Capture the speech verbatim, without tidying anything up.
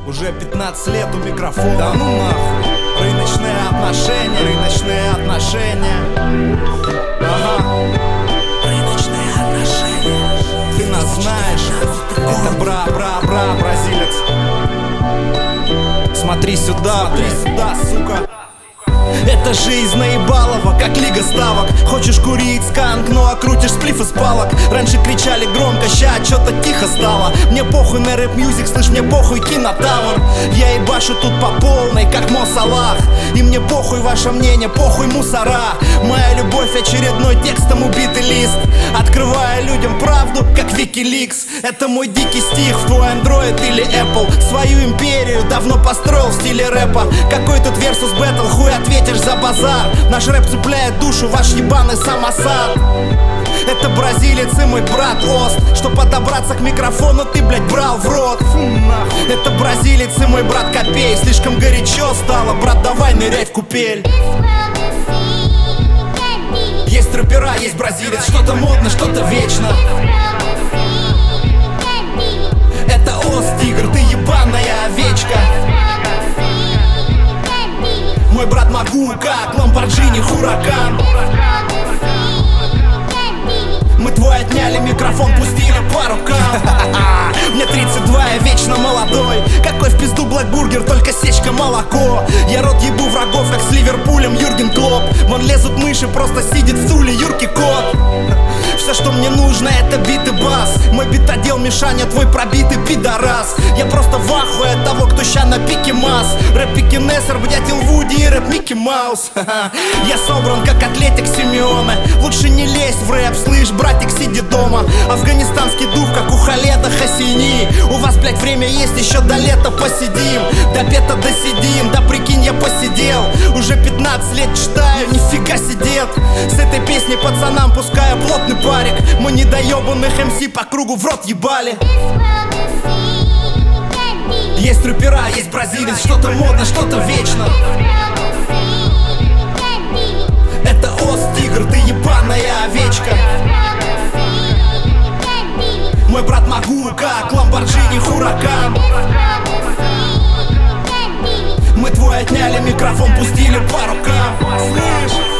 Уже пятнадцать лет у микрофона. Да ну нахуй. Рыночные отношения, рыночные отношения. Ага. Рыночные отношения. Ты нас знаешь. Это бра-бра-бра, бразилец. Смотри сюда, смотри сюда, сука. Это жизнь наебалова, как лига ставок. Хочешь курить сканк, ну а крутишь сплиф из палок. Раньше кричали громко, ща чё-то тихо стало. Мне похуй на рэп-мьюзик, слышь, мне похуй кинотавр. Я ебашу тут по полной, как Мо Салах. И мне похуй ваше мнение, похуй мусора. Моя любовь очередной текстом убитый лист. Открывая людям правду, как Викиликс. Это мой дикий стих в твой Android или Apple. Свою империю давно построил в стиле рэпа. Какой тут версус бэтл, хуй ответишь за базар. Наш рэп цепляет душу, ваш ебаный самосад. Это бразилец и мой брат Ост. Чтоб подобраться к микрофону, ты, блядь, брал в рот. Это бразилец и мой брат Копей. Слишком горячо стало, брат, давай ныряй в купель. Есть рэпера, есть бразилец. Что-то модно, что-то вечно. Это Ост, тигр, ты ебаная овечка. Мой брат могу, как Ламборджини Хуракан. Мы твой отняли микрофон, пустили по рукам. Мне тридцать два, я вечно молодой. Какой в пизду блэкбургер, только сечка молоко. Я рот ебу врагов, как с Ливерпулем Юрген Клоп. Вон лезут мыши, просто сидит в стуле Юрки Кот. Все, что мне нужно, это бит и бас. Мой битодел Мишаня, твой пробитый пидорас. Я просто в ахуе от того, кто ща на пике масс. Рэп Пикинесер, дятел Вуди и рэп Микки Маус. Я собран, как атлетик Симеона. Лучше не лезь в рэп, слышь, братик, сиди дома. Афганистанский дух, как у Халеда Хасини. У вас, блядь, время есть, еще до лета посидим. До бета досидим, да прикинь, я посидел. Уже пятнадцать лет читаю, нифига сидет. С этой песней пацанам пускаю плотный парик. Мы недоебанных эм си по кругу в рот ебали. Есть рэпера, есть бразилец. Что-то модно, что-то вечно. Это Ост, тигр, ты ебаная овечка. Мой брат могу, как Ламборджини Хуракан. Мы твой отняли микрофон, пустили по рукам. Слышь?